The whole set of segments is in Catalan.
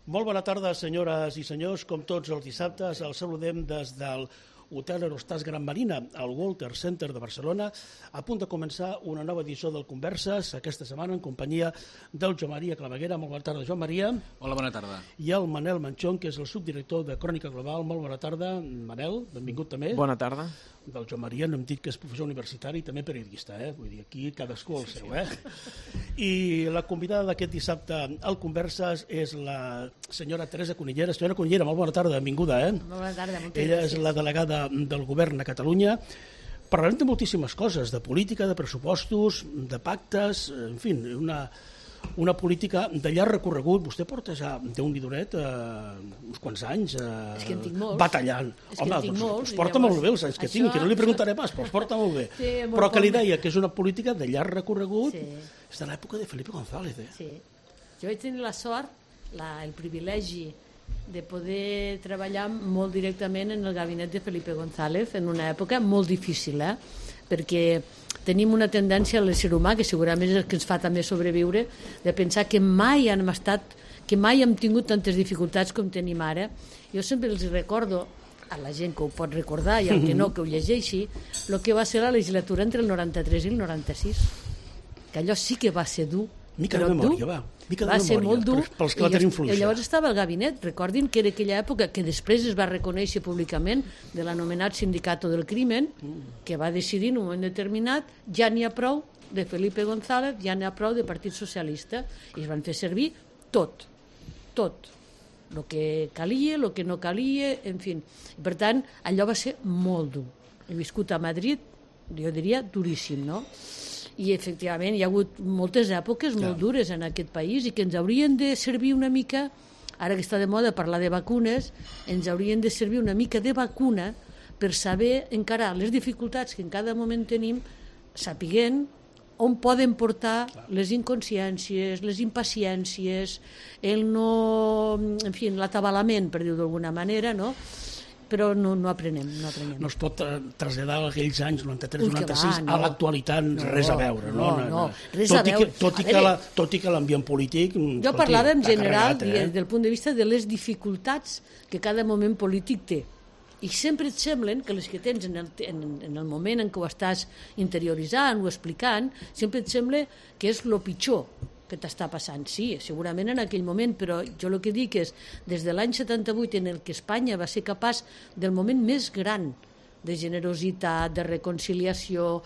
Molt bona tarda, senyores i senyors. Com tots els dissabtes, els saludem des del Hotel Aerostàs Gran Marina, al Walter Center de Barcelona, a punt de començar una nova edició del Converses, aquesta setmana en companyia del Joan Maria Claveguera. Molt bona tarda, Joan Maria. Hola, bona tarda. I el Manel Manchón, que és el subdirector de Crònica Global. Molt bona tarda, Manel, benvingut també. Bona tarda. Del Joan Maria no hem dit que és professor universitari i també periodista, Vull dir, aquí cadascú el seu, I la convidada d'aquest dissabte al Converses és la senyora Teresa Cunillera. Senyora Cunillera, molt bona tarda, benvinguda, Molt bona tarda, moltes Ella gràcies. és la delegada del govern a Catalunya. Parlarem de moltíssimes coses, de política, de pressupostos, de pactes, en fi, una política de llarg recorregut. Vostè porta ja d'un vidoret uns quants anys És que en tinc molts. batallant. És que en tinc molts, Els porta llavors, molt bé els anys que això- tingui, que no li preguntaré pas, però els porta molt bé. Sí, molt Però que li poc. deia que és una política de llarg recorregut, Sí. és de l'època de Felipe González. Sí. Jo vaig tenir la sort, el privilegi de poder treballar molt directament en el gabinet de Felipe González en una època molt difícil, perquè tenim una tendència a l'ésser humà, que segurament és el que ens fa també sobreviure, de pensar que mai hem tingut tantes dificultats com tenim ara. Jo sempre els recordo a la gent que ho pot recordar i al que no, que ho llegeixi, el que va ser la legislatura entre el 93 i el 96, que allò sí que va ser dur. Mica de però memòria, dur. va. Mica de Va ser memòria, molt dur. pels que la tenim fluixa. I llavors estava al gabinet. Recordin que era aquella època que després es va reconèixer públicament de l'anomenat Sindicato del Crimen, que va decidir en un moment determinat ja n'hi ha prou de Felipe González, ja n'hi ha prou de Partit Socialista, i es van fer servir tot, el que calia, el que no calia, en fi. Per tant, allò va ser molt dur. He viscut a Madrid, jo diria duríssim, no? I efectivament hi ha hagut moltes èpoques molt dures en aquest país i que ens haurien de servir una mica, ara que està de moda parlar de vacunes, ens haurien de servir una mica de vacuna per saber encarar les dificultats que en cada moment tenim, sapiguent on poden portar les inconsciències, les impaciències, l'atabalament, per dir-ho d'alguna manera, no? Però no aprenem. No es pot traslladar aquells anys 93-96 no. a l'actualitat, res a veure. No, res a veure. Tot i que l'ambient polític... Jo parlava en general carregat, des del punt de vista de les dificultats que cada moment polític té. I sempre et semblen que les que tens en el moment en què ho estàs interioritzant o explicant, sempre et sembla que és el pitjor que t'està passant. Sí, segurament en aquell moment, però jo el que dic és, des de l'any 78 en el que Espanya va ser capaç del moment més gran de generositat, de reconciliació,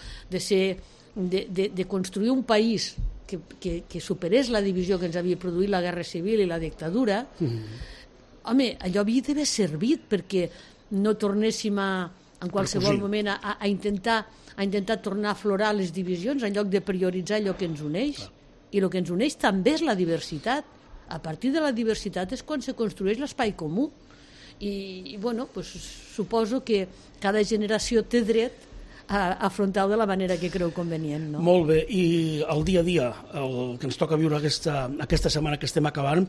de construir un país que superés la divisió que ens havia produït la Guerra Civil i la dictadura, home, allò havia d'haver servit perquè no tornéssim en qualsevol moment a intentar tornar a aflorar les divisions en lloc de prioritzar allò que ens uneix. I el que ens uneix també és la diversitat. A partir de la diversitat és quan se construeix l'espai comú. I bueno, suposo que cada generació té dret a afrontar-ho de la manera que creu convenient. No? Molt bé, i el dia a dia, el que ens toca viure aquesta setmana que estem acabant,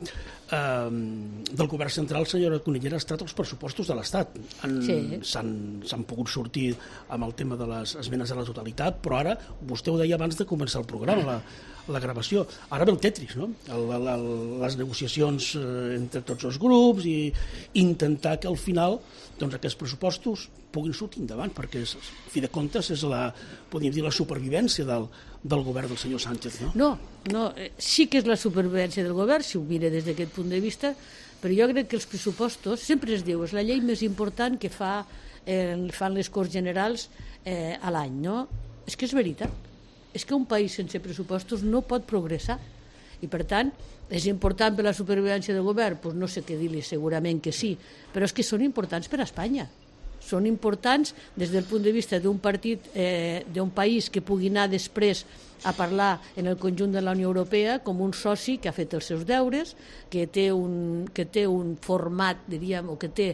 del govern central, senyora Cunillera, ha estat els pressupostos de l'Estat. S'han pogut sortir amb el tema de les esmenes a la totalitat, però ara, vostè ho deia abans de començar el programa, la gravació. Ara ve el Tetris, no? Les negociacions entre tots els grups i intentar que al final aquests pressupostos puguin sortir endavant, perquè a fi de comptes és podríem dir, la supervivència del govern del senyor Sánchez, no? No, sí que és la supervivència del govern, si ho mira des d'aquest punt de vista, però jo crec que els pressupostos, sempre es diu, és la llei més important que fan les Corts Generals a l'any, no? És que és veritat. És que un país sense pressupostos no pot progressar. I, per tant, és important per la supervivència del govern? Doncs no sé què dir-li, segurament que sí, però és que són importants per a Espanya. Són importants des del punt de vista d'un partit, d'un país que pugui anar després a parlar en el conjunt de la Unió Europea com un soci que ha fet els seus deures, que té un format, diríem, o que té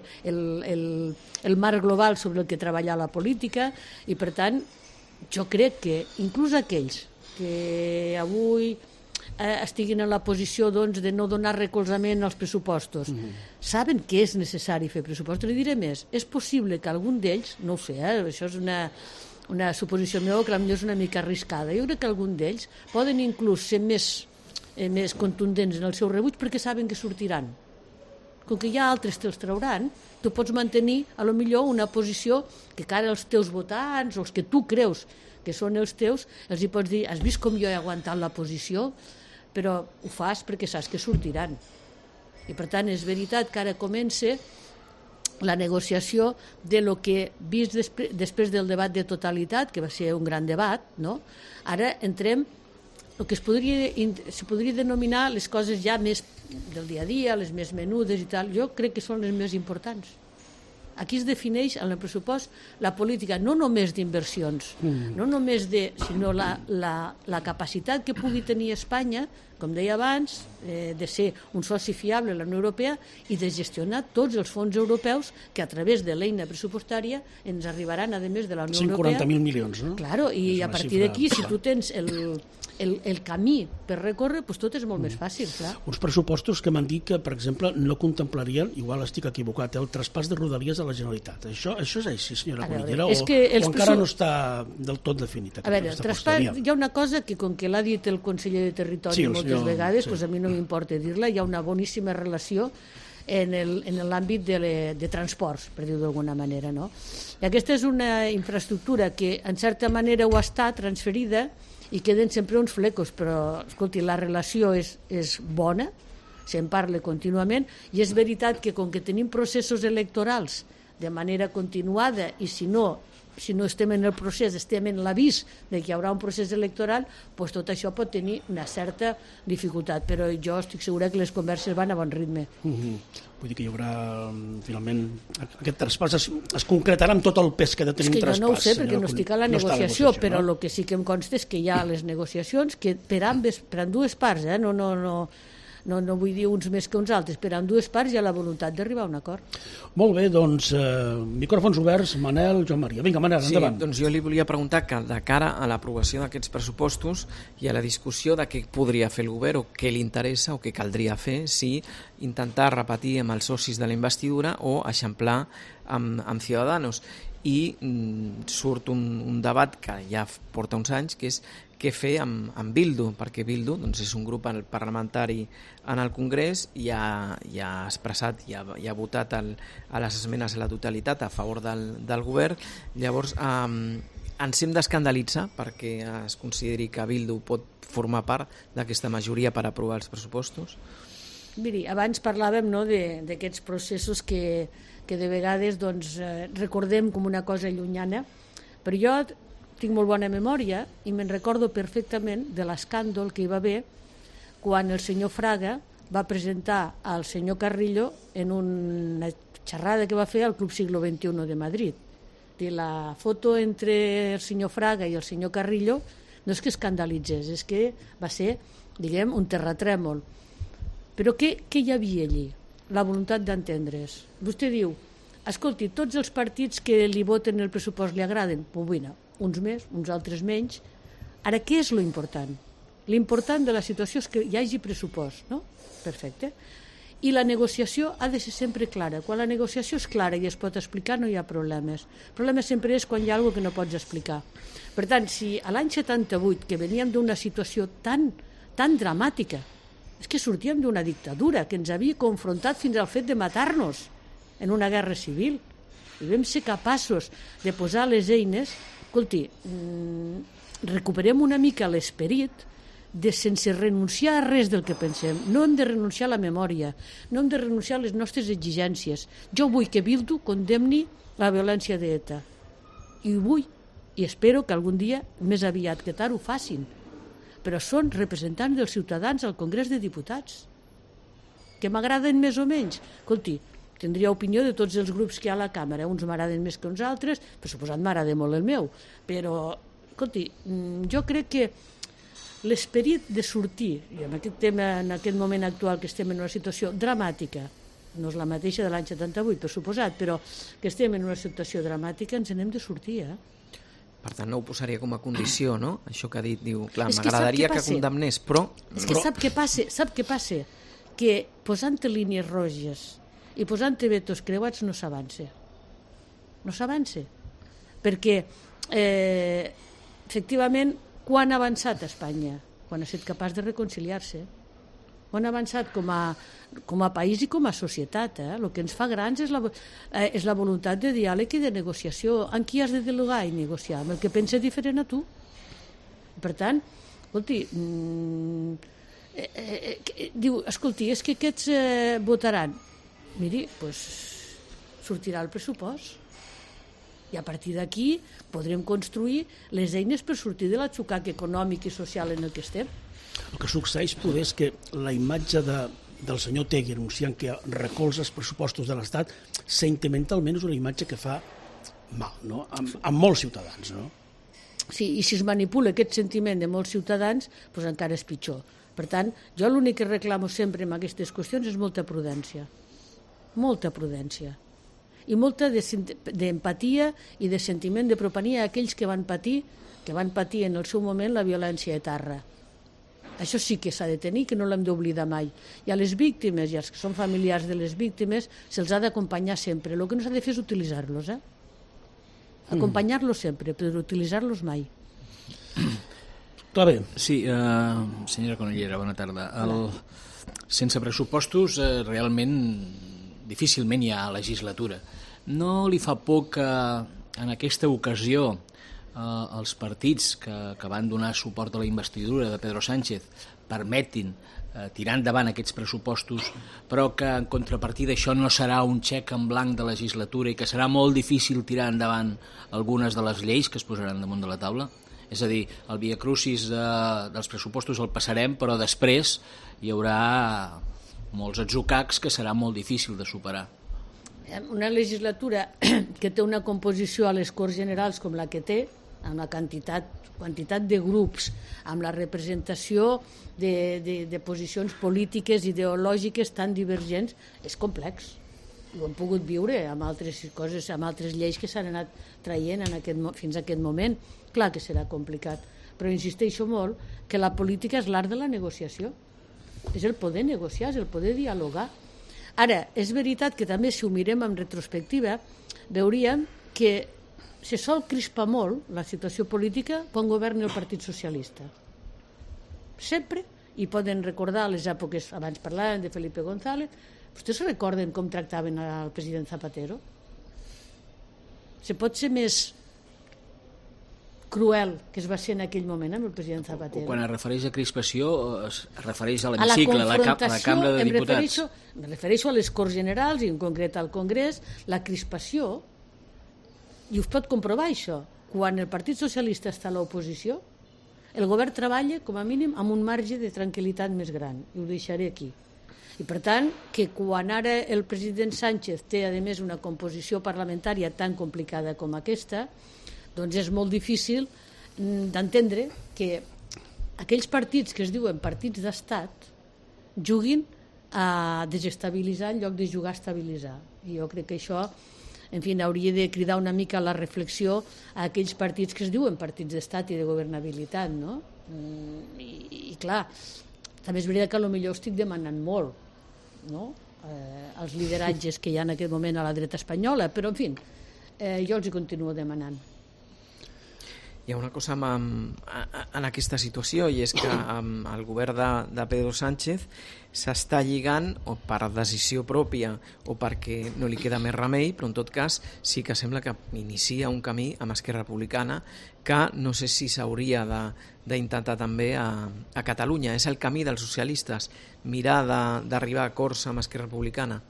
el marc global sobre el que treballar la política, i, per tant, jo crec que inclús aquells que avui estiguin en la posició de no donar recolzament als pressupostos saben que és necessari fer pressupostos. Li diré més, és possible que algun d'ells, no ho sé, això és una suposició meva que potser és una mica arriscada, jo crec que algun d'ells poden inclús ser més contundents en el seu rebuig perquè saben que sortiran com que hi ha altres que els trauran, tu pots mantenir a lo millor una posició que cara als teus votants o els que tu creus que són els teus, els hi pots dir, has vist com jo he aguantat la posició? Però ho fas perquè saps que sortiran. I per tant és veritat que ara comença la negociació de lo que, vist després del debat de totalitat, que va ser un gran debat, no? Ara entrem el que se podria denominar les coses ja més del dia a dia, les més menudes i tal, jo crec que són les més importants. Aquí es defineix en el pressupost la política no només d'inversions, no només sinó la capacitat que pugui tenir Espanya, com deia abans, de ser un soci fiable a la Unió Europea i de gestionar tots els fons europeus que a través de l'eina pressupostària ens arribaran, a més de la Unió Europea. 140.000 milions, no? Claro, i a partir d'aquí, si tu tens el camí per recórrer, doncs tot és molt més fàcil, clar. Uns pressupostos que m'han dit que, per exemple, no contemplarien, igual estic equivocat, el traspàs de Rodalies a la Generalitat. Això és així, senyora Cunillera, o encara no està del tot definit? A veure, el traspàs, hi ha una cosa que, com que l'ha dit el conseller de Territori moltes vegades, doncs a mi no m'importa dir-la, hi ha una boníssima relació en l'àmbit de transports, per dir-ho d'alguna manera, no? I aquesta és una infraestructura que, en certa manera, ho està transferida i queden sempre uns flecos, però, escolti, la relació és bona, se'n parla contínuament, i és veritat que, com que tenim processos electorals de manera continuada, i si no estem en el procés, estem en l'avís de que hi haurà un procés electoral, doncs tot això pot tenir una certa dificultat, però jo estic segura que les converses van a bon ritme. Vull dir que hi haurà, finalment, aquest traspàs es concretarà amb tot el pes que ha de tenir un traspàs. És que jo no ho sé, perquè no estic a la negociació, però el que sí que em consta és que hi ha les negociacions que per ambdues parts, no vull dir uns més que uns altres, però en dues parts hi ha la voluntat d'arribar a un acord. Molt bé, doncs, micròfons oberts, Manel, Joan Maria. Vinga, Manel, endavant. Sí, doncs jo li volia preguntar que de cara a l'aprovació d'aquests pressupostos i a la discussió de què podria fer el govern o què li interessa o què caldria fer, si intentar repetir amb els socis de la investidura o eixamplar amb Ciudadanos. I surt un debat que ja porta uns anys, que és què fer amb Bildu, perquè Bildu és un grup parlamentari en el Congrés i ha expressat i ha votat a les esmenes a la totalitat a favor del govern. Llavors ens hem d'escandalitzar perquè es consideri que Bildu pot formar part d'aquesta majoria per aprovar els pressupostos? Miri, abans parlàvem d'aquests processos que de vegades recordem com una cosa llunyana, però jo tinc molt bona memòria i me'n recordo perfectament de l'escàndol que hi va haver quan el senyor Fraga va presentar al senyor Carrillo en una xerrada que va fer al Club Siglo XXI de Madrid. La foto entre el senyor Fraga i el senyor Carrillo no és que escandalitzés, és que va ser, diguem, un terratrèmol. Però què hi havia allí? La voluntat d'entendre's. Vostè diu, escolti, tots els partits que li voten el pressupost li agraden? Pues bueno, uns més, uns altres menys. Ara, què és lo important? L'important de la situació és que hi hagi pressupost, no? Perfecte. I la negociació ha de ser sempre clara. Quan la negociació és clara i es pot explicar, no hi ha problemes. El problema sempre és quan hi ha alguna que no pots explicar. Per tant, si a l'any 78, que veníem d'una situació tan dramàtica, és que sortíem d'una dictadura que ens havia confrontat fins al fet de matar-nos en una guerra civil, i vam ser capaços de posar les eines. Escolti, recuperem una mica l'esperit de sense renunciar a res del que pensem. No hem de renunciar a la memòria, no hem de renunciar a les nostres exigències. Jo vull que Bildu condemni la violència d'ETA. I ho vull, i espero que algun dia, més aviat que tard, ho facin. Però són representants dels ciutadans al Congrés de Diputats. Que m'agraden més o menys? Escolti, tindria opinió de tots els grups que hi ha a la Càmera. Uns m'agraden més que uns altres, per suposat m'agrada molt el meu. Però, escolti, jo crec que l'esperit de sortir, i en aquest tema, en aquest moment actual que estem en una situació dramàtica, no és la mateixa de l'any 78, per suposat, però que estem en una situació dramàtica, ens n'hem de sortir, Per tant, no ho posaria com a condició, no? Això que ha dit, diu, clar, m'agradaria que condemnés, però... És que sap què passa? Que posant línies roges i posant vetos creuats no s'avança. No s'avança. Perquè, efectivament, quan ha avançat Espanya? Quan ha estat capaç de reconciliar-se. Hem avançat com a país i com a societat. El que ens fa grans és la voluntat de diàleg i de negociació. Amb qui has de dialogar i negociar? Amb el que pensa diferent a tu. Per tant, escolti, diu, escolti, és que aquests votaran. Miri, doncs sortirà el pressupost. I a partir d'aquí podrem construir les eines per sortir de l'atzucac econòmic i social en el que estem. El que succeeix poder és que la imatge del senyor Tegui anunciant que recolza els pressupostos de l'Estat sentimentalment és una imatge que fa mal, no? Amb molts ciutadans, no? Sí, i si es manipula aquest sentiment de molts ciutadans, doncs encara és pitjor. Per tant, jo l'únic que reclamo sempre en aquestes qüestions és molta prudència. Molta prudència. I molta d'empatia i de sentiment de propania a aquells que van patir en el seu moment la violència etarra. Això sí que s'ha de tenir, que no l'hem d'oblidar mai. I a les víctimes i als que són familiars de les víctimes se'ls ha d'acompanyar sempre. El que no s'ha de fer és utilitzar-los, acompanyar-los sempre, però utilitzar-los mai. Clar bé. Sí, senyora Cunillera, bona tarda. Sense pressupostos, realment difícilment hi ha legislatura. No li fa por que en aquesta ocasió els partits que van donar suport a la investidura de Pedro Sánchez permetin tirar endavant aquests pressupostos, però que en contrapartida això no serà un xec en blanc de legislatura i que serà molt difícil tirar endavant algunes de les lleis que es posaran damunt de la taula? És a dir, el viacrucis dels pressupostos el passarem, però després hi haurà molts atzucacs que serà molt difícil de superar. Una legislatura que té una composició a les Corts Generals com la que té, amb la quantitat de grups, amb la representació de posicions polítiques, ideològiques tan divergents, és complex. Ho hem pogut viure amb altres coses, amb altres lleis que s'han anat traient fins a aquest moment. Clar que serà complicat, però insisteixo molt que la política és l'art de la negociació. És el poder negociar, és el poder dialogar. Ara, és veritat que també si ho mirem en retrospectiva veuríem que se sol crispar molt la situació política quan governa el Partit Socialista. Sempre, i poden recordar les èpoques, abans parlàvem de Felipe González, vostès recorden com tractaven al president Zapatero? Se pot ser més cruel que es va ser en aquell moment amb el president Zapatero. Quan es refereix a crispació, es refereix a l'hemicicle, a la Cambra de Diputats. Me refereixo a les Corts Generals i en concret al Congrés, la crispació, i us pot comprovar això, quan el Partit Socialista està a l'oposició, el govern treballa com a mínim amb un marge de tranquil·litat més gran, i ho deixaré aquí. I per tant, que quan ara el president Sánchez té a més una composició parlamentària tan complicada com aquesta, doncs és molt difícil d'entendre que aquells partits que es diuen partits d'estat juguin a desestabilitzar en lloc de jugar a estabilitzar. I jo crec que això, en fi, hauria de cridar una mica la reflexió a aquells partits que es diuen partits d'estat i de governabilitat, no? I clar, també és veritat que potser estic demanant molt, no? Els lideratges que hi ha en aquest moment a la dreta espanyola, però en fi, jo els hi continuo demanant. Hi ha una cosa en aquesta situació, i és que el govern de Pedro Sánchez s'està lligant, o per decisió pròpia o perquè no li queda més remei, però en tot cas sí que sembla que inicia un camí amb Esquerra Republicana que no sé si s'hauria d'intentar també a Catalunya. És el camí dels socialistes, mirar d'arribar a acords amb Esquerra Republicana.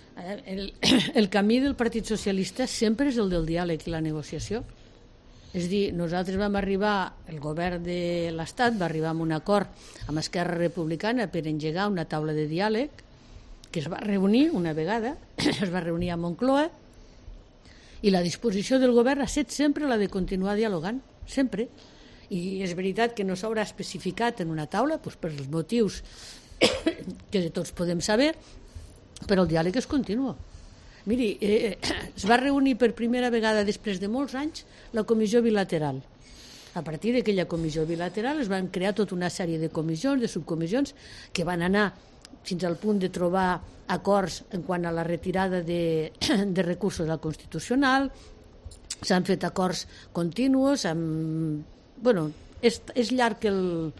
El camí del Partit Socialista sempre és el del diàleg i la negociació. És dir, nosaltres vam arribar, el govern de l'Estat va arribar a un acord amb Esquerra Republicana per engegar una taula de diàleg que es va reunir una vegada, es va reunir a Moncloa, i la disposició del govern ha estat sempre la de continuar dialogant, sempre. I és veritat que no s'haurà especificat en una taula doncs per els motius que tots podem saber, però el diàleg és continu. Miri, es va reunir per primera vegada després de molts anys la comissió bilateral. A partir d'aquella comissió bilateral es van crear tota una sèrie de comissions, de subcomissions, que van anar fins al punt de trobar acords en quant a la retirada de recursos al Constitucional, s'han fet acords continus, és llarg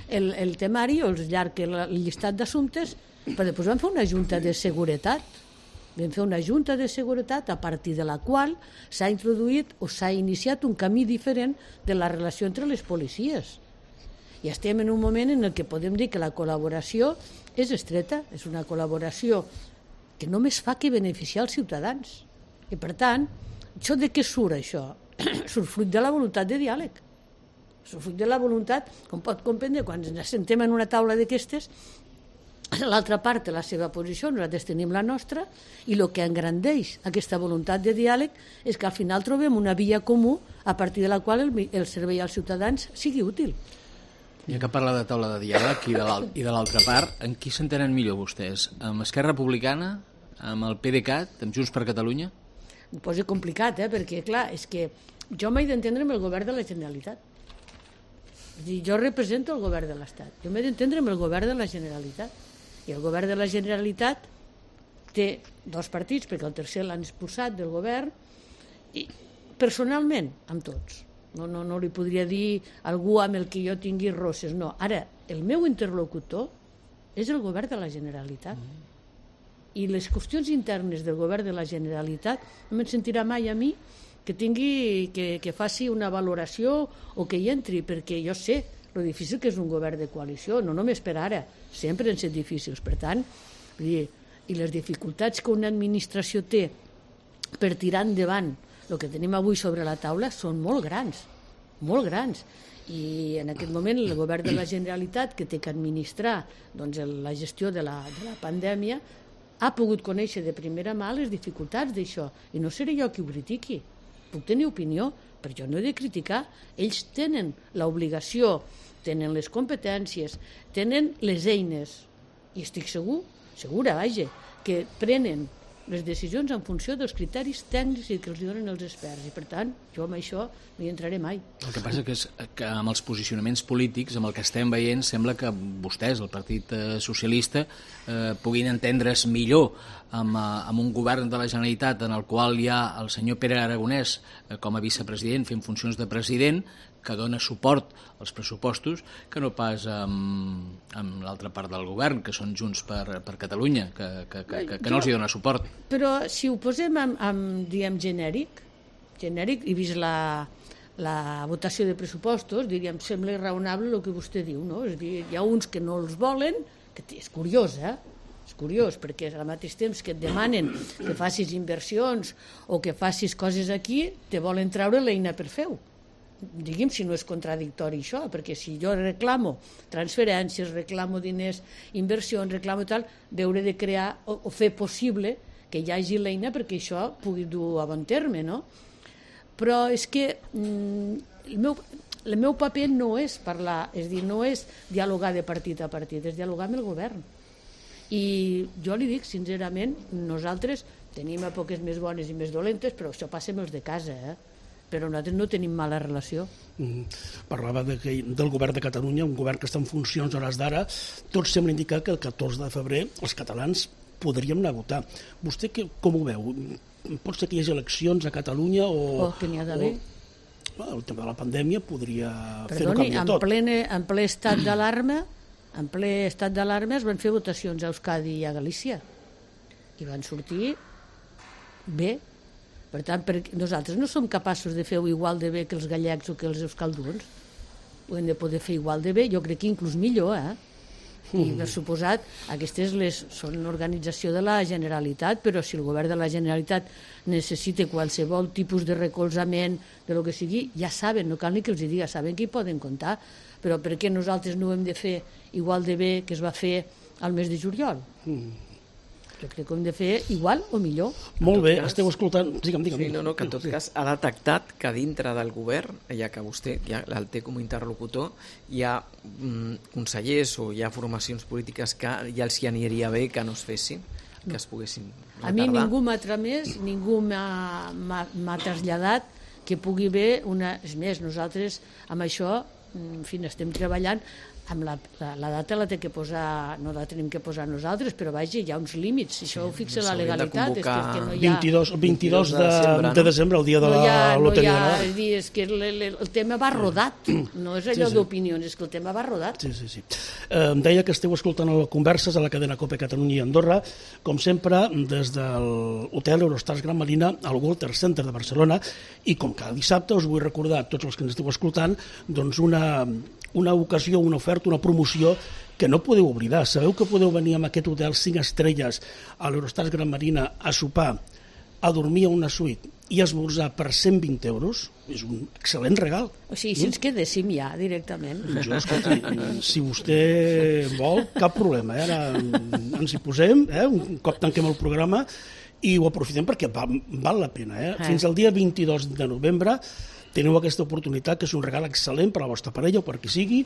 el temari o el llarg el llistat d'assumptes, però després vam fer una junta de seguretat. Vam fer una junta de seguretat a partir de la qual s'ha introduït o s'ha iniciat un camí diferent de la relació entre les policies. I estem en un moment en què podem dir que la col·laboració és estreta, és una col·laboració que només fa que beneficiar els ciutadans. I per tant, això de què surt això? Surt fruit de la voluntat de diàleg. Surt fruit de la voluntat, com pot comprendre, quan ens assentem en una taula d'aquestes, l'altra part té la seva posició, nosaltres tenim la nostra, i el que engrandeix aquesta voluntat de diàleg és que al final trobem una via comú a partir de la qual el servei als ciutadans sigui útil. Ja que parla de taula de diàleg i de l'altra part, en qui s'entenen millor vostès? Amb Esquerra Republicana, amb el PDeCAT, amb Junts per Catalunya? Ho poso complicat, perquè clar, és que jo m'he d'entendre amb el govern de la Generalitat. És dir, jo represento el govern de l'Estat. Jo m'he d'entendre amb el govern de la Generalitat. I el govern de la Generalitat té dos partits, perquè el tercer l'han expulsat del govern, i personalment, amb tots. No li podria dir algú amb el que jo tingui rosses, no. Ara, el meu interlocutor és el govern de la Generalitat. I les qüestions internes del govern de la Generalitat no me'n sentirà mai a mi que faci una valoració o que hi entri, perquè jo sé lo difícil que és un govern de coalició, no només per ara, sempre han set difícils. Per tant, i les dificultats que una administració té per tirar endavant el que tenim avui sobre la taula són molt grans, molt grans. I en aquest moment el govern de la Generalitat, que té que administrar doncs, la gestió de la pandèmia, ha pogut conèixer de primera mà les dificultats d'això. I no seré jo qui ho critiqui. Puc tenir opinió, però jo no he de criticar. Ells tenen l'obligació, tenen les competències, tenen les eines. I estic segura, que prenen les decisions en funció dels criteris tècnics que els donen els experts. I per tant, jo amb això no hi entraré mai. El que passa és que amb els posicionaments polítics, amb el que estem veient, sembla que vostès, el Partit Socialista, puguin entendre's millor amb un govern de la Generalitat en el qual hi ha el senyor Pere Aragonès com a vicepresident fent funcions de president, que dona suport als pressupostos, que no pas amb l'altra part del govern, que són Junts per Catalunya, que no els hi dona suport. Però si ho posem diguem, genèric, i vist la votació de pressupostos, diríem, sembla raonable el que vostè diu, no? És a dir, hi ha uns que no els volen, que és curiós, És curiós, perquè al mateix temps que et demanen que facis inversions o que facis coses aquí, te volen treure l'eina per fer-ho. Digui'm si no és contradictori això, perquè si jo reclamo transferències, reclamo diners, inversions, reclamo tal, hauré de crear o fer possible que hi hagi l'eina perquè això pugui dur a bon terme, no? Però és que el meu paper no és parlar, és dir, no és dialogar de partit a partit, és dialogar amb el govern. I jo li dic, sincerament, nosaltres tenim èpoques més bones i més dolentes, però això passa amb els de casa, però nosaltres no tenim mala relació. Parlava del govern de Catalunya, un govern que està en funcions a hores d'ara. Tot sembla indicar que el 14 de febrer els catalans podríem anar a votar. Vostè com ho veu? Pot ser que hi hagi eleccions a Catalunya o... que n'hi ha d'haver. El tema de la pandèmia podria fer-ho canviar tot. En ple estat d'alarma, es van fer votacions a Euskadi i a Galícia i van sortir bé. Per tant, nosaltres no som capaços de fer-ho igual de bé que els gallecs o que els euskalduns. Ho hem de poder fer igual de bé, jo crec que inclús millor, I per suposat, aquestes són l'organització de la Generalitat, però si el govern de la Generalitat necessita qualsevol tipus de recolzament, de lo que sigui, ja saben, no cal ni que els diga, saben que hi poden comptar, però per què nosaltres no ho hem de fer igual de bé que es va fer al mes de juliol? Jo crec que ho hem de fer igual o millor. Molt bé, esteu escoltant... Digue'm. Sí, no, que en tot cas ha detectat que dintre del govern, ja que vostè ja el té com a interlocutor, hi ha consellers o hi ha formacions polítiques que ja els hi aniria bé que no es fessin, que es poguessin retardar. A mi ningú m'ha tramès, ningú m'ha traslladat que pugui haver una... És més, nosaltres amb això, en fi, estem treballant la data la té que posar, no la tenim que posar nosaltres, però vaja, hi ha uns límits, això ho fixa la legalitat, és que no hi ha... 22 de desembre, el dia de la loteria. És dir, és que el tema va rodat, no és allò d'opinions, és que el tema va rodat. Sí. Em deia que esteu escoltant converses a la cadena COPE Catalunya i Andorra, com sempre, des de l'hotel Eurostars Gran Marina al Walter Center de Barcelona, i com cada dissabte us vull recordar a tots els que ens esteu escoltant doncs una ocasió, una oferta, una promoció que no podeu oblidar. Sabeu que podeu venir a aquest hotel 5 estrelles a l'Eurostars Gran Marina a sopar, a dormir a una suite i esmorzar per 120 euros? És un excel·lent regal. O sigui, si ens quedéssim ja, directament. Jo, escolta, si vostè vol, cap problema. Ara ens hi posem, un cop tanquem el programa, i ho aprofitem perquè val la pena. Fins al dia 22 de novembre teniu aquesta oportunitat, que és un regal excel·lent per a la vostra parella o per qui sigui,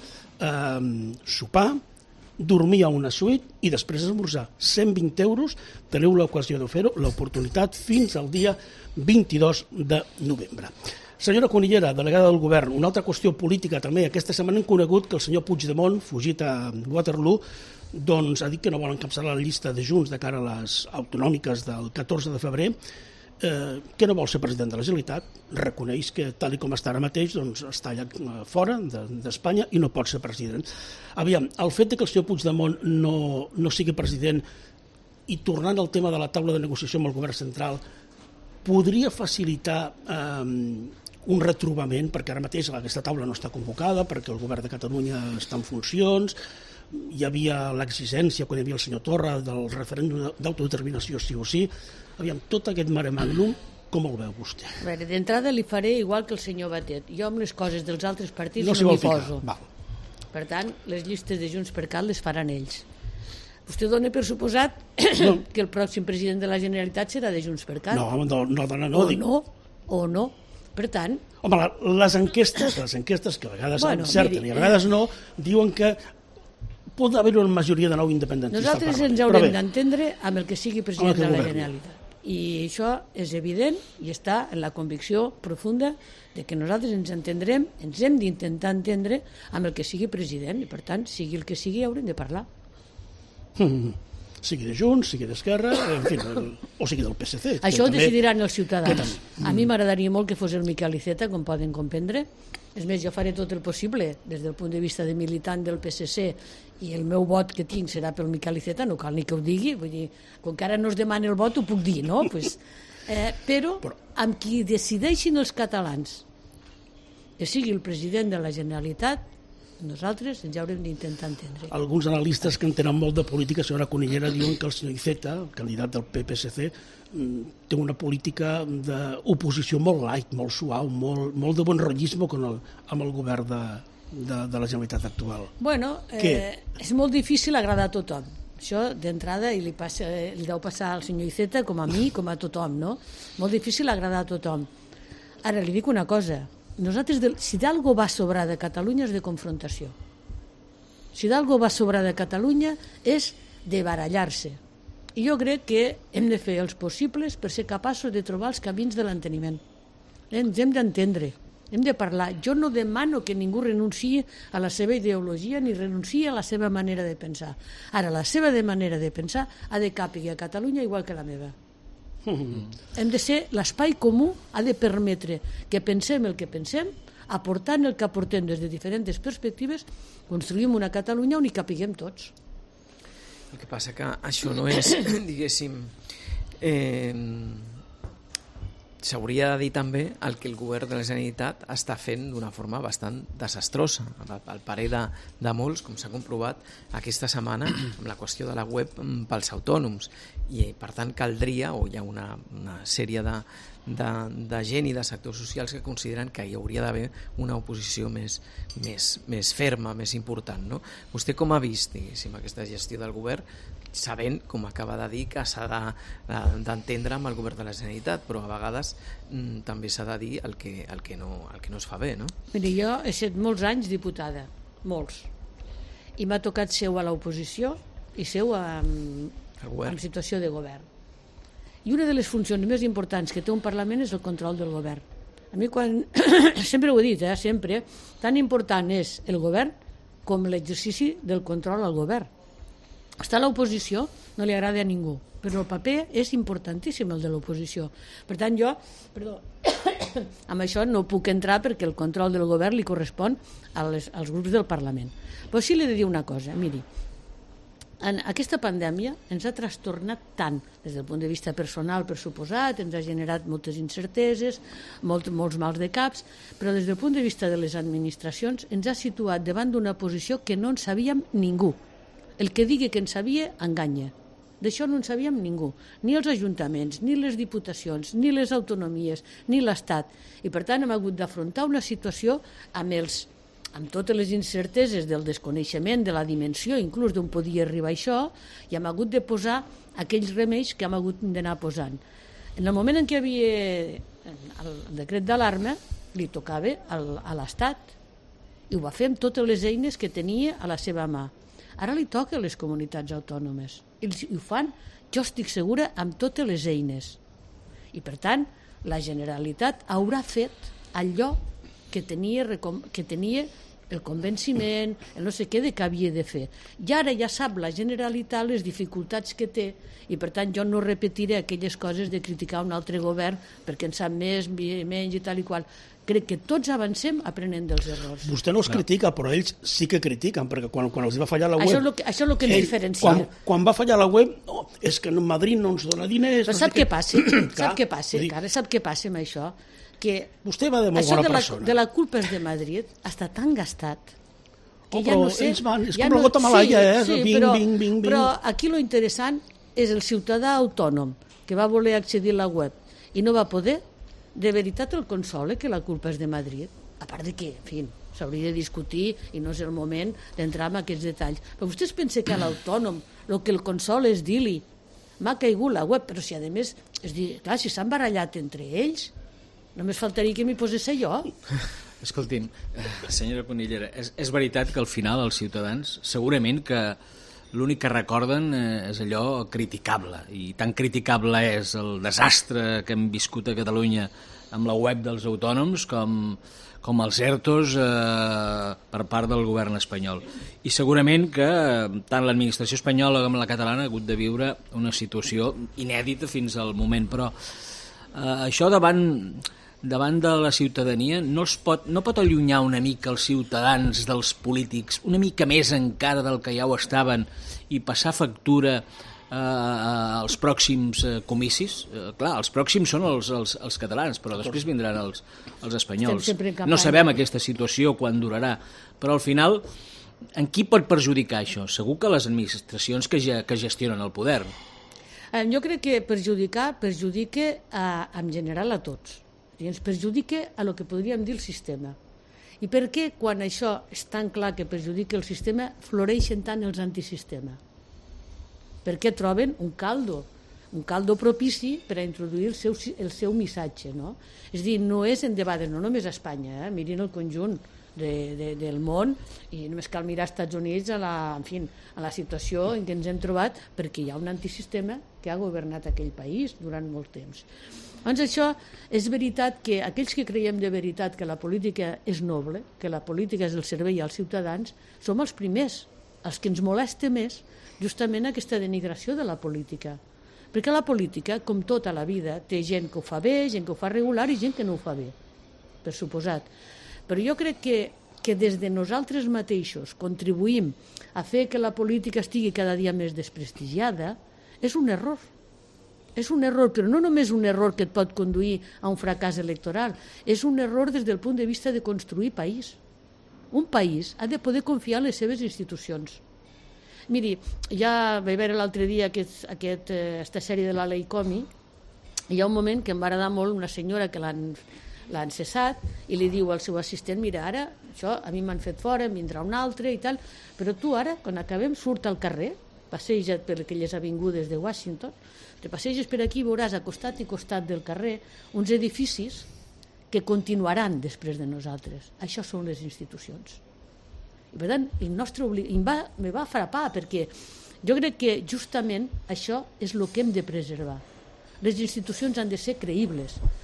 sopar, dormir a una suite i després esmorzar. 120 euros, teniu l'ocasió de fer-ho, l'oportunitat fins al dia 22 de novembre. Senyora Cunillera, delegada del Govern, una altra qüestió política també. Aquesta setmana hem conegut que el senyor Puigdemont, fugit a Waterloo, doncs ha dit que no vol encapçalar la llista de Junts de cara a les autonòmiques del 14 de febrer, que no vol ser president de la Generalitat, reconeix que tal com està ara mateix doncs, està allà fora d'Espanya i no pot ser president. Aviam, el fet que el senyor Puigdemont no sigui president i tornant al tema de la taula de negociació amb el govern central podria facilitar un retrobament, perquè ara mateix aquesta taula no està convocada, perquè el govern de Catalunya està en funcions, hi havia l'exigència quan hi havia el senyor Torra del referèndum d'autodeterminació sí o sí. Aviam, tot aquest mare magnum, com el veu vostè? A veure, d'entrada li faré igual que el senyor Batet. Jo amb les coses dels altres partits no m'hi poso. Per tant, les llistes de Junts per Cat les faran ells. Vostè dona per suposat que el pròxim president de la Generalitat serà de Junts per Cat? No. O no. Per tant... Home, les enquestes que a vegades encerten i a vegades no, diuen que pot haver una majoria de nou independentistes. Nosaltres ens haurem d'entendre amb el que sigui president de la Generalitat. I això és evident i està en la convicció profunda de que nosaltres ens entendrem, ens hem d'intentar entendre amb el que sigui president i per tant, sigui el que sigui, haurem de parlar. Sigui de Junts, sigui d'Esquerra, en fi, o sigui del PSC. Això ho decidiran els ciutadans. A mi m'agradaria molt que fos el Miquel Iceta, com poden comprendre. És més, jo faré tot el possible des del punt de vista de militant del PSC i el meu vot que tinc serà pel Miquel Iceta, no cal ni que ho digui, vull dir, com que ara no es demana el vot ho puc dir, no? Però amb qui decideixin els catalans que sigui el president de la Generalitat, nosaltres ens haurem d'intentar entendre. Alguns analistes que entenen molt de política, senyora Cunillera, diuen que el senyor Iceta, el candidat del PSC, té una política d'oposició molt light, molt suau, molt de bon rotllisme amb el govern de la Generalitat actual. Bueno, és molt difícil agradar a tothom. Això d'entrada i li deu passar al senyor Iceta com a mi, com a tothom, no? Molt difícil agradar a tothom. Ara li dic una cosa, nosaltres, si d'algo va sobrar de Catalunya és de confrontació. Si d'algo va sobrar de Catalunya és de barallar-se. I jo crec que hem de fer els possibles per ser capaços de trobar els camins de l'enteniment. Ens hem d'entendre, hem de parlar. Jo no demano que ningú renunciï a la seva ideologia ni renunciï a la seva manera de pensar. Ara, la seva manera de pensar ha de càpiguer a Catalunya igual que la meva. Hem de ser, l'espai comú ha de permetre que pensem el que pensem, aportant el que aportem des de diferents perspectives, construïm una Catalunya on hi capiguem tots. El que passa que això no és, diguéssim, s'hauria de dir també el que el govern de la Generalitat està fent d'una forma bastant desastrosa. Al parer de molts, com s'ha comprovat aquesta setmana amb la qüestió de la web pels autònoms. I per tant caldria, o hi ha una sèrie de gent i de sectors socials que consideren que hi hauria d'haver una oposició més ferma, més important, no? Vostè com ha vist, diguéssim, aquesta gestió del govern, sabent, com acaba de dir, que s'ha d'entendre amb el govern de la Generalitat, però a vegades també s'ha de dir el que no es fa bé, no? Miri, jo he estat molts anys diputada, molts, i m'ha tocat seu a l'oposició i seu en situació de govern. I una de les funcions més importants que té un Parlament és el control del govern. A mi sempre ho he dit, sempre, tan important és el govern com l'exercici del control al govern. Estar a l'oposició no li agrada a ningú, però el paper és importantíssim, el de l'oposició. Per tant, jo, amb això no puc entrar perquè el control del govern li correspon als grups del Parlament. Però sí li he de dir una cosa, miri, aquesta pandèmia ens ha trastornat tant, des del punt de vista personal, per suposat, ens ha generat moltes incerteses, molts mals de caps, però des del punt de vista de les administracions ens ha situat davant d'una posició que no en sabíem ningú. El que digui que en sabia, enganya. D'això no en sabíem ningú, ni els ajuntaments, ni les diputacions, ni les autonomies, ni l'Estat. I per tant hem hagut d'afrontar una situació amb totes les incerteses del desconeixement, de la dimensió, inclús d'on podia arribar això, i hem hagut de posar aquells remeis que hem hagut d'anar posant. En el moment en què hi havia el decret d'alarma, li tocava a l'Estat, i ho va fer amb totes les eines que tenia a la seva mà. Ara li toca a les comunitats autònomes, i ho fan, jo estic segura, amb totes les eines. I per tant, la Generalitat haurà fet allò que tenia el convenciment, el no sé què de què havia de fer. I ara ja sap la Generalitat les dificultats que té, i per tant jo no repetiré aquelles coses de criticar un altre govern perquè en sap més, menys i tal i qual. Crec que tots avancem aprenent dels errors. Vostè no els critica, però ells sí que critiquen, perquè quan els va fallar la web... Això és el que ens diferencia. Quan va fallar la web, és que Madrid no ens dona diners... Però sap què passa? Sap què passa amb això? Que vostè va de molt bona persona. De la culpa és de Madrid, està tan gastat que ja però no sé... ells van, és com la gota malaia, però aquí lo interessant és el ciutadà autònom que va voler accedir a la web i no va poder. De veritat el consola que la culpa és de Madrid? A part de que, en fi, s'hauria de discutir i no és el moment d'entrar en aquests detalls. Però vostès pensen que a l'autònom el que el consola és dir-li m'ha caigut la web, però si a més, és dir, clar, si s'han barallat entre ells, només faltaria que m'hi posés jo. Escolti'm, senyora Cunillera, és veritat que al final els ciutadans segurament que l'únic que recorden és allò criticable, i tan criticable és el desastre que hem viscut a Catalunya amb la web dels autònoms com els ERTOs per part del govern espanyol. I segurament que tant l'administració espanyola com la catalana ha hagut de viure una situació inèdita fins al moment, però això davant de la ciutadania no pot allunyar una mica els ciutadans dels polítics, una mica més encara del que ja ho estaven, i passar factura als pròxims comicis. Clar, els pròxims són els catalans, però després vindran els espanyols. No sabem aquesta situació quan durarà, però al final en qui pot perjudicar això? Segur que les administracions que gestionen el poder. Jo crec que perjudica en general a tots. I ens perjudica a lo que podríem dir el sistema. I per què, quan això és tan clar que perjudica el sistema, floreixen tant els antisistema? Perquè troben un caldo propici per a introduir el seu missatge, no? És a dir, no és en debades, no només a Espanya, mirin el conjunt del món, i només cal mirar als Estats Units a la situació en què ens hem trobat, perquè hi ha un antisistema que ha governat aquell país durant molt temps. Doncs això és veritat que aquells que creiem de veritat que la política és noble, que la política és el servei als ciutadans, som els primers, els que ens molesta més justament aquesta denigració de la política. Perquè la política, com tota la vida, té gent que ho fa bé, gent que ho fa regular i gent que no ho fa bé, per suposat. Però jo crec que des de nosaltres mateixos contribuïm a fer que la política estigui cada dia més desprestigiada, és un error. És un error, però no només un error que et pot conduir a un fracàs electoral, és un error des del punt de vista de construir país. Un país ha de poder confiar en les seves institucions. Miri, ja vaig veure l'altre dia aquesta sèrie de la Lei Comi, i hi ha un moment que em va agradar molt una senyora que l'han cessat i li diu al seu assistent, mira, ara això a mi m'han fet fora, em vindrà un altre i tal, però tu ara, quan acabem, surt al carrer, passeja't per aquelles avingudes de Washington, te passeges per aquí i veuràs a costat i costat del carrer uns edificis que continuaran després de nosaltres. Això són les institucions. I per tant, me va frapar, perquè jo crec que justament això és el que hem de preservar. Les institucions han de ser creïbles,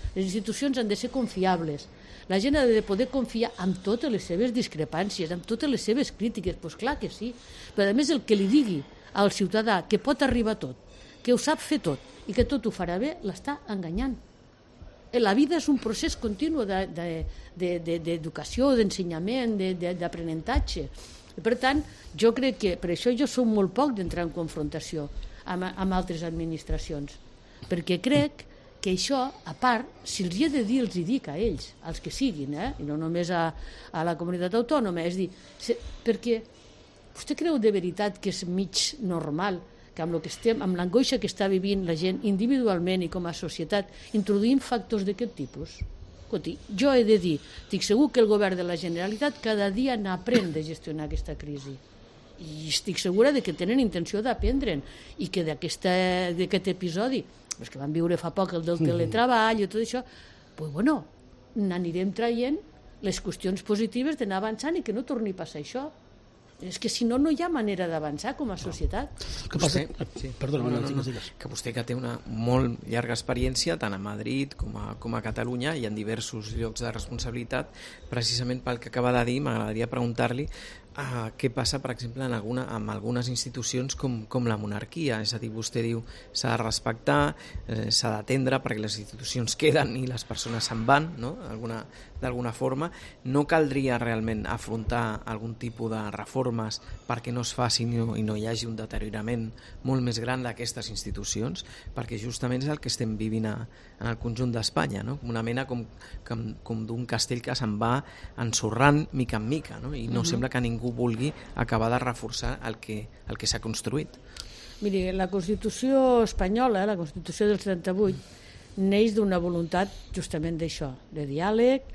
Les institucions han de ser confiables. La gent ha de poder confiar amb totes les seves discrepàncies, amb totes les seves crítiques, doncs clar que sí. Però a més el que li digui al ciutadà que pot arribar a tot, que ho sap fer tot i que tot ho farà bé, l'està enganyant. La vida és un procés continu d'educació, d'ensenyament, d'aprenentatge. Per tant, jo crec que per això jo soc molt poc d'entrar en confrontació amb altres administracions, perquè crec que això, a part, si els hi he de dir, els hi dic a ells, als que siguin, i no només a la comunitat autònoma, és dir, perquè vostè creu de veritat que és mig normal que amb l'angoixa que està vivint la gent individualment i com a societat, introduïm factors d'aquest tipus? Escolti, jo he de dir, estic segur que el govern de la Generalitat cada dia n'aprèn de gestionar aquesta crisi. I estic segura de que tenen intenció d'aprendre'n i que d'aquest episodi, que vam viure fa poc el del teletreball i tot això, n'anirem traient les qüestions positives d'anar avançant i que no torni a passar això. És que si no, no hi ha manera d'avançar com a societat. Que passa? Perdona, que vostè que té una molt llarga experiència tant a Madrid com a Catalunya i en diversos llocs de responsabilitat, precisament pel que acaba de dir, m'agradaria preguntar-li què passa, per exemple, amb algunes institucions com la monarquia. És a dir, vostè diu s'ha de respectar, s'ha d'atendre perquè les institucions queden i les persones se'n van, no? D'alguna forma. No caldria realment afrontar algun tipus de reformes perquè no es facin i no hi hagi un deteriorament molt més gran d'aquestes institucions, perquè justament és el que estem vivint en el conjunt d'Espanya, no? Una mena com d'un castell que se'n va ensorrant mica en mica, no? I no sembla que ningú vulgui acabar de reforçar el que s'ha construït. Miri, la Constitució espanyola, la Constitució del 78, neix d'una voluntat justament d'això, de diàleg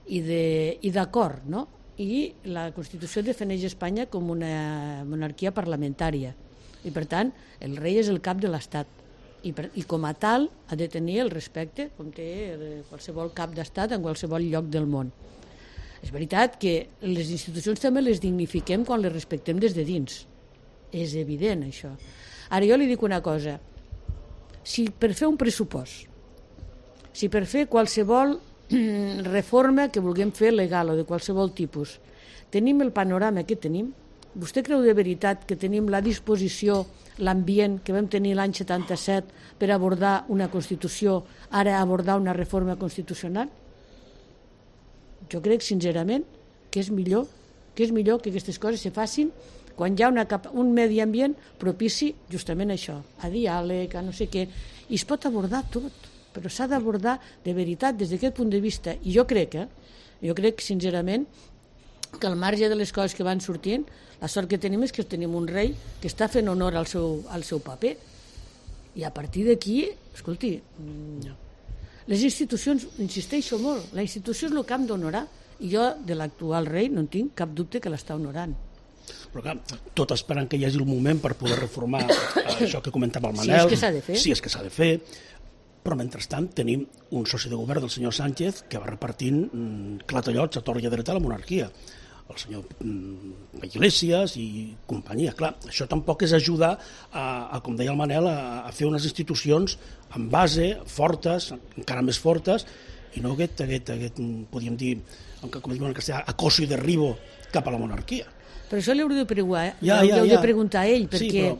i d'acord, no? I la Constitució defineix Espanya com una monarquia parlamentària i, per tant, el rei és el cap de l'Estat i com a tal ha de tenir el respecte com té qualsevol cap d'Estat en qualsevol lloc del món. És veritat que les institucions també les dignifiquem quan les respectem des de dins. És evident, això. Ara, jo li dic una cosa. Si per fer un pressupost, si per fer qualsevol reforma que vulguem fer legal o de qualsevol tipus, tenim el panorama que tenim, vostè creu de veritat que tenim la disposició, l'ambient que vam tenir l'any 77 per abordar una Constitució, ara abordar una reforma constitucional? Jo crec, sincerament, que és millor que aquestes coses se facin quan hi ha un medi ambient propici justament a això, a diàleg, a no sé què, i es pot abordar tot, però s'ha d'abordar de veritat des d'aquest punt de vista. I jo crec, sincerament, que al marge de les coses que van sortint, la sort que tenim és que tenim un rei que està fent honor al seu paper. I a partir d'aquí, escolti, les institucions, insisteixo molt, la institució és el que hem d'honorar, i jo de l'actual rei no en tinc cap dubte que l'està honorant. Però clar, tot esperant que hi hagi el moment per poder reformar això que comentava el Manel. Si és que s'ha de fer. Si és que s'ha de fer. Però mentrestant tenim un soci de govern del senyor Sánchez que va repartint clatallots a tort i a dreta a la monarquia. El senyor Iglesias i companyia. Clar, això tampoc és ajudar com deia el Manel, a fer unes institucions amb base fortes, encara més fortes, i no aquest podríem dir, com diuen en castellà, acoso i derribo cap a la monarquia. Per això li haureu de preguntar a ell, perquè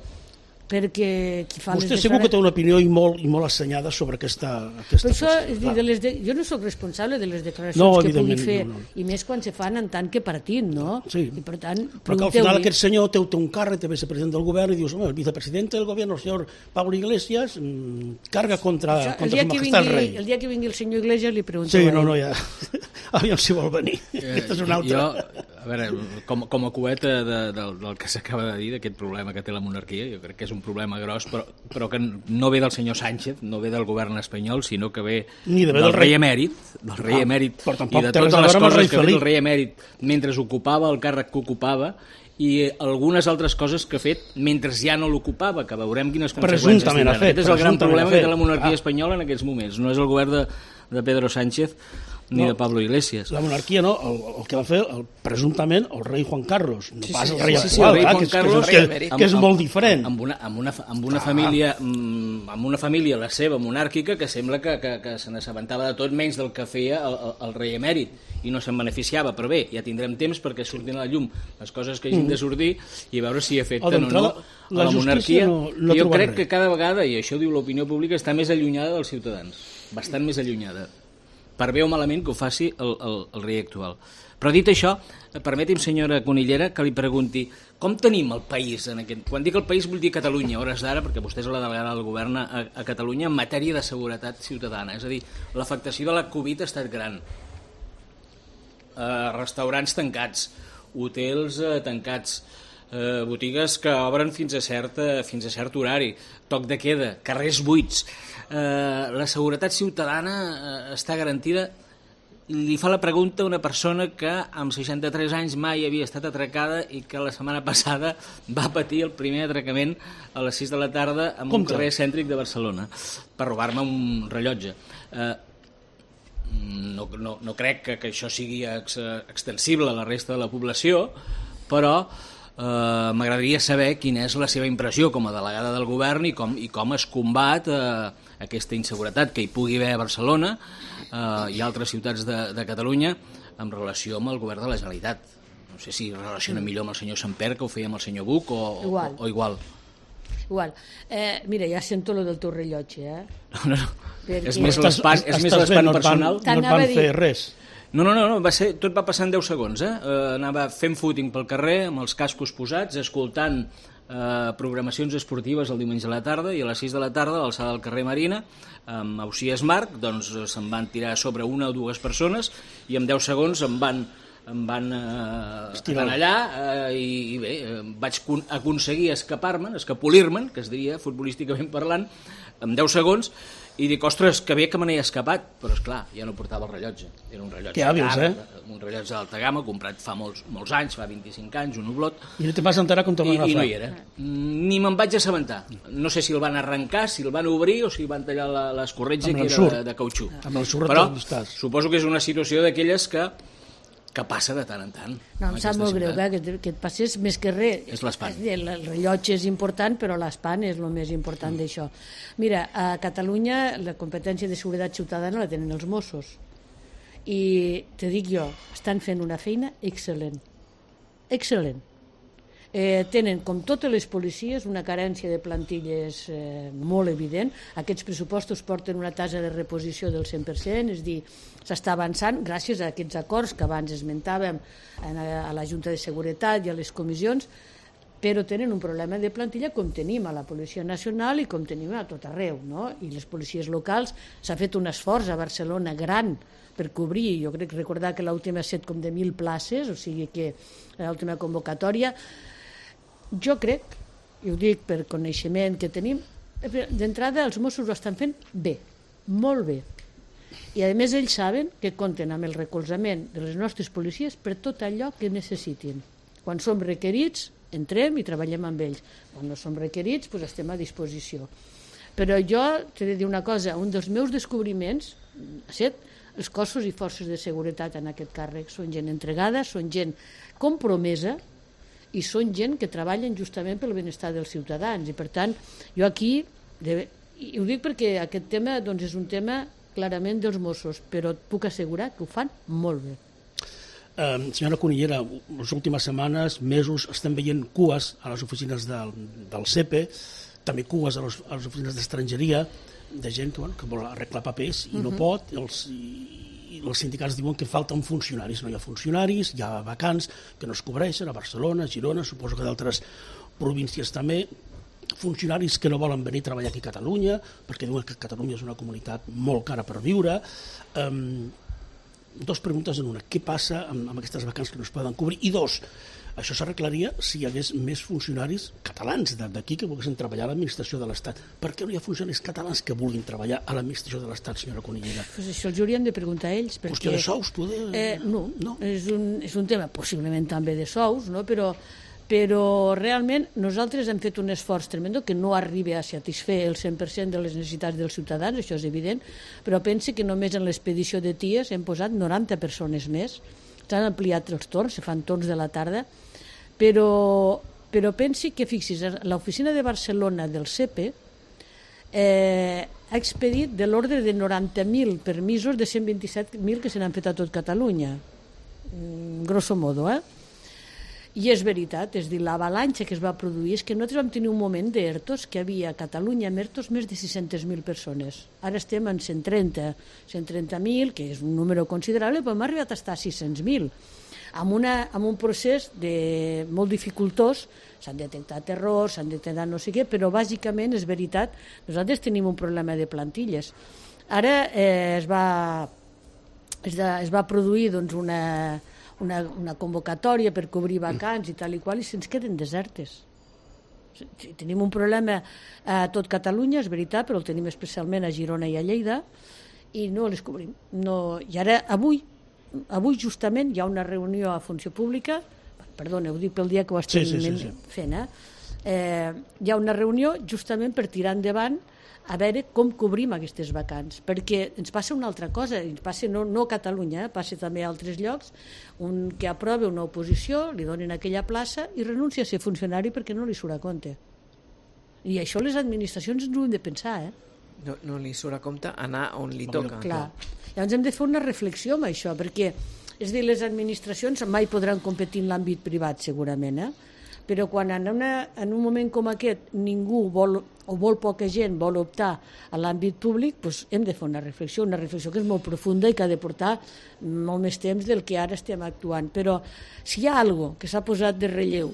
qui fa vostè segur que té una opinió i molt assenyada sobre aquesta qüestió. Jo no sóc responsable de les declaracions que pugui fer, i més quan se fan en tant que partit, no? Sí. I per tant, però que al final aquest senyor té un càrrec de vicepresident del govern i dius, el vicepresident del govern, el senyor Pablo Iglesias, carga contra su majestat el rei. El dia que vingui el senyor Iglesias li pregunto. Sí, no, ja. Aviam si vol venir. Aquesta és una altra. Jo, a veure, com a cueta del que s'acaba de dir, d'aquest problema que té la monarquia, jo crec que és un problema gros, però que no ve del senyor Sánchez, no ve del govern espanyol, sinó que ve del rei emèrit, i de totes les coses que ha fet el rei emèrit mentre ocupava el càrrec que ocupava, i algunes altres coses que ha fet mentre ja no l'ocupava, que veurem quines conseqüències tindran. Aquest és el gran problema que té la monarquia espanyola en aquests moments. No és el govern de Pedro Sánchez ni de Pablo Iglesias. La monarquia no, el que va fer presumptament el rei Juan Carlos, no pas el rei actual, el rei Juan Carlos, que és molt diferent. Amb una família, la seva, monàrquica, que sembla que se n'assabentava de tot menys del que feia el rei emèrit, i no se'n beneficiava, però bé, ja tindrem temps perquè surtin a la llum les coses que hagin de sortir i a veure si afecten o no a la monarquia. Jo crec que cada vegada, i això diu l'opinió pública, està més allunyada dels ciutadans, bastant més allunyada, per bé o malament que ho faci el rei actual. Però dit això, permeti'm, senyora Cunillera, que li pregunti com tenim el país en aquest... Quan dic el país vull dir Catalunya, a hores d'ara, perquè vostè és la delegada del govern a Catalunya en matèria de seguretat ciutadana. És a dir, l'afectació de la Covid ha estat gran. Restaurants tancats, hotels tancats, botigues que obren fins a cert horari, toc de queda, carrers buits. La seguretat ciutadana està garantida. Li fa la pregunta a una persona que amb 63 anys mai havia estat atracada i que la setmana passada va patir el primer atracament a les 6 de la tarda en un carrer cèntric de Barcelona per robar-me un rellotge. No crec que això sigui extensible a la resta de la població, però m'agradaria saber quina és la seva impressió com a delegada del govern i com es combat aquesta inseguretat que hi pugui haver a Barcelona i altres ciutats de Catalunya en relació amb el govern de la Generalitat. No sé si relaciona millor amb el senyor Samper, que ho feia amb el senyor Buch, o igual. Igual. Mira, ja sento lo del teu rellotge, No. És més l'espant personal. No et van fer res. No, tot va passar en 10 segons. Anava fent footing pel carrer, amb els cascos posats, escoltant programacions esportives el diumenge a la tarda, i a les 6 de la tarda, a l'alçada del carrer Marina, amb Ausiàs Marc, doncs se'n van tirar sobre una o dues persones i en 10 segons em van allà i bé, vaig aconseguir escapolir-me'n, que es diria futbolísticament parlant, en 10 segons, i dic, ostres, que bé que me n'he escapat, però esclar, ja no portava el rellotge. Era un rellotge que hàbils, un rellotge d'alta gamma, comprat fa molts anys, fa 25 anys, un Hublot. I no te vas enterar com te van agafar? I no hi era. Ni me'n vaig assabentar. No sé si el van arrencar, si el van obrir o si van tallar l'escorretge, que era de cautxú. Però suposo que és una situació d'aquelles que passa de tant en tant. No, em sap molt greu que et passés més que res. És l'espant. El rellotge és important, però l'espant és el més important d'això. Mira, a Catalunya la competència de seguretat ciutadana la tenen els Mossos. I te dic jo, estan fent una feina excel·lent. Excel·lent. Tenen, com totes les policies, una carència de plantilles molt evident. Aquests pressupostos porten una tasa de reposició del 100%, és a dir, s'està avançant gràcies a aquests acords que abans esmentàvem a la Junta de Seguretat i a les comissions, però tenen un problema de plantilla com tenim a la Policia Nacional i com tenim a tot arreu, no? I les policies locals, s'ha fet un esforç a Barcelona gran per cobrir, jo crec recordar que l'última ha set com de 1.000 places, o sigui que l'última convocatòria. Jo crec, i ho dic per coneixement que tenim, d'entrada els Mossos ho estan fent bé, molt bé. I a més ells saben que compten amb el recolzament de les nostres policies per tot allò que necessitin. Quan som requerits, entrem i treballem amb ells. Quan no som requerits, doncs estem a disposició. Però jo t'he de dir una cosa, un dels meus descobriments ha estat els cossos i forces de seguretat en aquest càrrec. Són gent entregada, són gent compromesa, i són gent que treballen justament pel benestar dels ciutadans. I per tant, jo aquí, i ho dic perquè aquest tema doncs, és un tema clarament dels Mossos, però et puc assegurar que ho fan molt bé. Senyora Cunillera, les últimes setmanes, mesos, estem veient cues a les oficines del CEPE, també cues a les oficines d'estrangeria, de gent que vol arreglar papers i no pot, i els sindicats diuen que falten funcionaris. No hi ha funcionaris, hi ha vacants que no es cobreixen a Barcelona, a Girona, suposo que d'altres províncies també, funcionaris que no volen venir a treballar aquí a Catalunya, perquè diuen que Catalunya és una comunitat molt cara per viure. Dos preguntes en una. Què passa amb aquestes vacants que no es poden cobrir? I dos, això s'arreglaria si hi hagués més funcionaris catalans d'aquí que volguessin treballar a l'administració de l'Estat. Per què no hi ha funcionaris catalans que vulguin treballar a l'administració de l'Estat, senyora Cunillera? Pues això els hauríem de preguntar a ells. Qüestió de sous, poder? No. És un tema possiblement també de sous, no? Però però realment nosaltres hem fet un esforç tremendo que no arriba a satisfer el 100% de les necessitats dels ciutadans, això és evident, però pensi que només en l'expedició de Ties hem posat 90 persones més, s'han ampliat els torns, se fan torns de la tarda, però pensi que, fixis, l'oficina de Barcelona del CEPE ha expedit de l'ordre de 90.000 permisos de 127.000 que se n'han fet a tot Catalunya, grosso modo, I és veritat, és dir, l'avalanxa que es va produir és que nosaltres vam tenir un moment d'ERTOs que havia a Catalunya en ERTOs més de 600.000 persones. Ara estem en 130.000, que és un número considerable, però hem arribat a estar a 600.000. Amb un procés molt dificultós, s'han detectat errors, s'han detectat no sé què, però bàsicament és veritat, nosaltres tenim un problema de plantilles. Ara es va produir doncs, una convocatòria per cobrir vacants i tal i qual, i se'ns queden desertes. Tenim un problema a tot Catalunya, és veritat, però el tenim especialment a Girona i a Lleida, i no les cobrim. I ara, avui justament hi ha una reunió a Funció Pública, perdona, ho dic pel dia que ho estem fent, hi ha una reunió justament per tirar endavant a veure com cobrim aquestes vacants, perquè ens passa una altra cosa, ens passa no a Catalunya, passa també a altres llocs, un que aprova una oposició, li donen aquella plaça i renuncia a ser funcionari perquè no li surt a compte. I això les administracions ens ho hem de pensar, No li surt a compte anar on li toca. Clar. Llavors hem de fer una reflexió amb això, perquè és dir, les administracions mai podran competir en l'àmbit privat, segurament, però quan en un moment com aquest ningú vol, o molt poca gent vol optar a l'àmbit públic, doncs hem de fer una reflexió que és molt profunda i que ha de portar molt més temps del que ara estem actuant. Però si hi ha alguna cosa que s'ha posat de relleu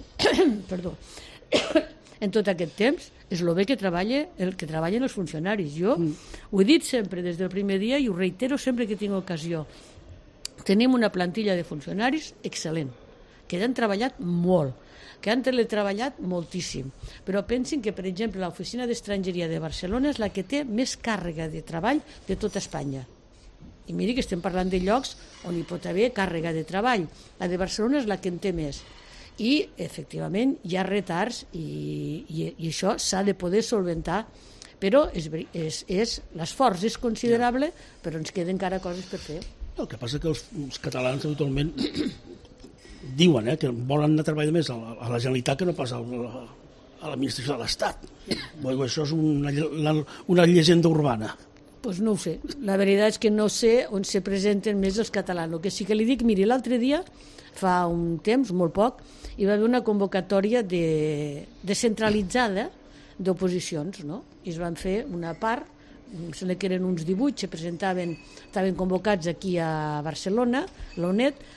en tot aquest temps, és el bé que treballen els funcionaris. Jo ho he dit sempre des del primer dia i ho reitero sempre que tinc ocasió. Tenim una plantilla de funcionaris excel·lent, que han treballat molt, que han teletreballat moltíssim, però pensin que, per exemple, l'Oficina d'Estrangeria de Barcelona és la que té més càrrega de treball de tota Espanya. I miri que estem parlant de llocs on hi pot haver càrrega de treball. La de Barcelona és la que en té més. I, efectivament, hi ha retards i això s'ha de poder solventar, però l'esforç és considerable, però ens queden encara coses per fer. El que passa que els catalans totalment diuen que volen anar a treballar més a la Generalitat que no pas a l'administració de l'Estat. Això és una llegenda urbana. Doncs no ho sé. La veritat és que no sé on se presenten més els catalans. El que sí que li dic, miri, l'altre dia, fa un temps, molt poc, hi va haver una convocatòria descentralitzada d'oposicions, no? I es van fer una part, em sembla que eren uns 18, estaven convocats aquí a Barcelona, l'ONET,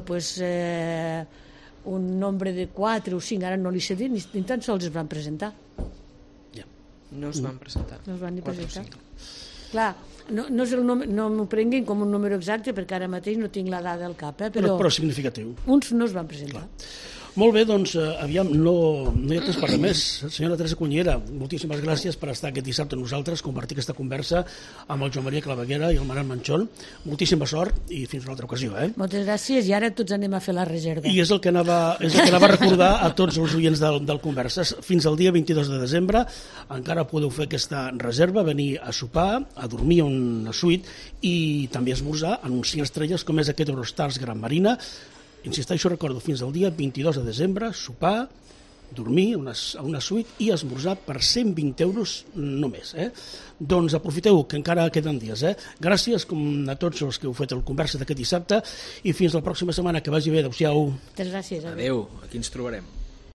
un nombre de 4 o 5, ara no li sé dir, ni tan sols es van presentar. No es van presentar. No es van ni presentar. Clar, no m'ho prenguin com un número exacte perquè ara mateix no tinc la dada al cap, però significatiu. Uns no es van presentar. Molt bé, doncs, aviam, no hi ha temps per res més. Senyora Teresa Cunyera, moltíssimes gràcies per estar aquest dissabte amb nosaltres, compartir aquesta conversa amb el Joan Maria Claveguera i el Manel Manchón. Moltíssima sort i fins una altra ocasió. Moltes gràcies, i ara tots anem a fer la reserva. I és el que anava a recordar a tots els oients del Converses. Fins al dia 22 de desembre encara podeu fer aquesta reserva, venir a sopar, a dormir a una suite i també esmorzar en uns 5 estrelles com és aquest Eurostars Gran Marina. Insisteixo, recordo, fins al dia 22 de desembre, sopar, dormir a una suite i esmorzar per 120 euros només. Doncs aprofiteu, que encara queden dies. Gràcies a tots els que heu fet el Conversa d'aquest dissabte i fins la pròxima setmana. Que vagi bé. Adéu-siau. Moltes gràcies. Adéu. Aquí ens trobarem.